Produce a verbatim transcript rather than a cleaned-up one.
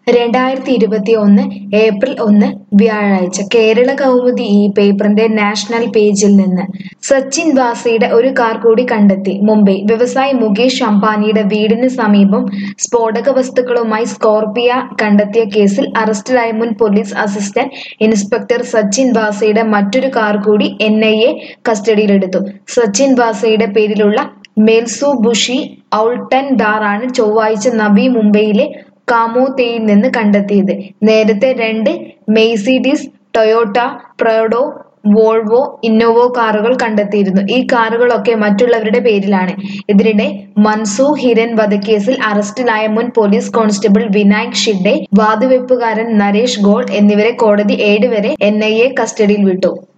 രണ്ടായിരത്തി ഇരുപത്തി ഒന്ന് ഏപ്രിൽ ഒന്ന് വ്യാഴാഴ്ച കേരള കൗമുദി ഈ പേപ്പറിന്റെ നാഷണൽ പേജിൽ നിന്ന് സച്ചിൻ വാസിയുടെ ഒരു കാർ കൂടി കണ്ടെത്തി. മുംബൈ വ്യവസായി മുകേഷ് അംബാനിയുടെ വീടിന് സമീപം സ്ഫോടക വസ്തുക്കളുമായി സ്കോർപിയ കണ്ടെത്തിയ കേസിൽ അറസ്റ്റിലായ മുൻ പോലീസ് അസിസ്റ്റന്റ് ഇൻസ്പെക്ടർ സച്ചിൻ വാസിയുടെ മറ്റൊരു കാർ കൂടി എൻ ഐ എ കസ്റ്റഡിയിലെടുത്തു. സച്ചിൻ വാസിയുടെ പേരിലുള്ള മെൽസുബുഷി ഔൾട്ടൻ ഡാറാണ് ചൊവ്വാഴ്ച നവി മുംബൈയിലെ കാമോതെയിൽ നിന്ന് കണ്ടെത്തിയത്. നേരത്തെ രണ്ട് Mercedes, Toyota Prado, Volvo, Innova കാറുകൾ കണ്ടെത്തിയിരുന്നു. ഈ കാറുകളൊക്കെ മറ്റുള്ളവരുടെ പേരിലാണ്. ഇതിനിടെ മൻസൂർ ഹിരൻ വധക്കേസിൽ അറസ്റ്റിലായ മുൻ പോലീസ് കോൺസ്റ്റബിൾ വിനായക് ഷിഡ്ഡെ, വാതുവെപ്പുകാരൻ നരേഷ് ഗോൾ എന്നിവരെ കോടതി ഏഴ് വരെ എൻ ഐ എ കസ്റ്റഡിയിൽ വിട്ടു.